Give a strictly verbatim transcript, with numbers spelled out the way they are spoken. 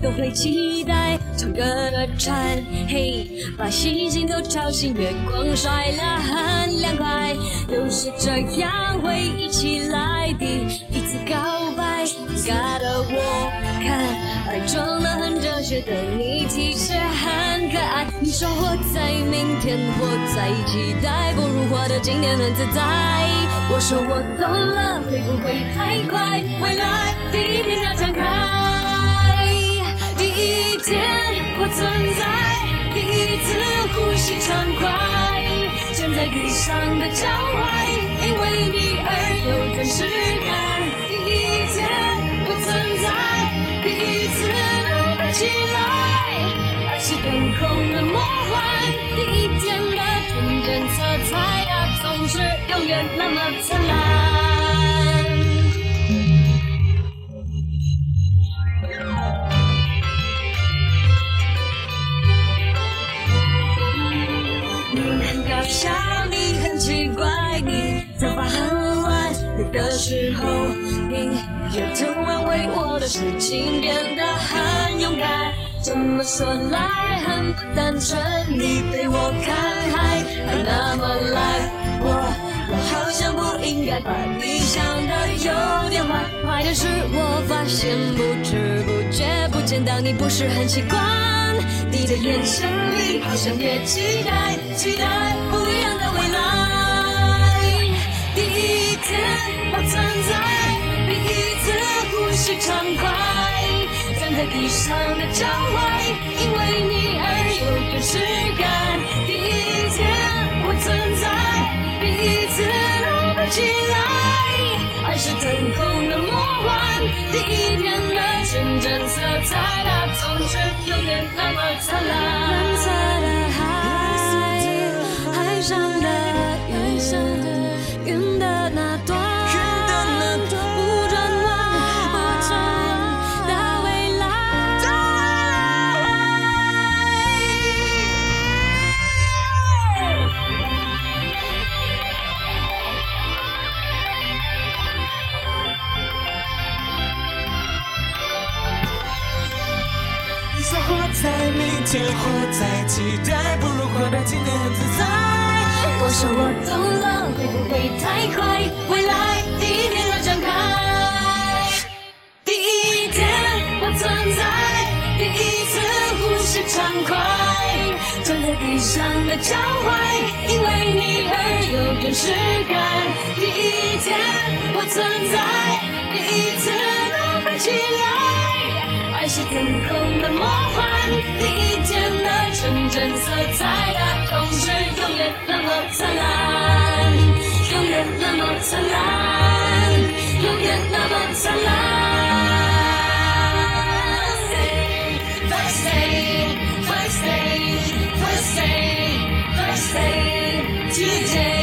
都会期待唱歌的船，嘿，把星星都吵醒，月光晒了很凉快，都是这样会一起来的一次告白。尬的我看爱装得很哲学的你其实很可爱，你说活在明天，活在期待，不如活得今天很自在。我说我懂了，会不会太快？未来第一天要展开，第一天我存在，第一次呼吸畅快，站在地上的脚踝，因为你而有真实感。第一天我存在，第一次能飞起来，爱是腾空的魔幻，第一天的纯真色彩啊，总是永远那么灿烂。你很搞笑，你很奇怪，你头发很乱的时候，你也突然为我的事情变得很勇敢。这么说来很不单纯，你对我看还还那么来，我我好像不应该把你想的有点坏。坏的是我发现不知不觉不见到你不是很习惯，你的眼神里好像也期待期待不一样的未来。第一天我存在，第一次呼吸畅快，站在地上的脚踝，因为你而有真实感。第一天我存在，第一次能飞起来，爱是腾空的魔幻，第一天的纯真色彩，它总是永远那么灿烂。蓝色的海，海上的云，云的那端，不转弯，不转弯到未来。 你说活在明天，活在期待，不如活在今天很自在。 我说我懂了，会不会太快？未来第一天要展开，第一天我存在，第一次呼吸畅快，站在地上的脚踝，因为你而有真实感。第一天我存在，第一次能飞起来，爱是腾空的魔幻，第一天的纯真色彩，它总是永远那么灿烂，永远那么灿烂，永远那么灿烂。First day, first day, first day, first day, today.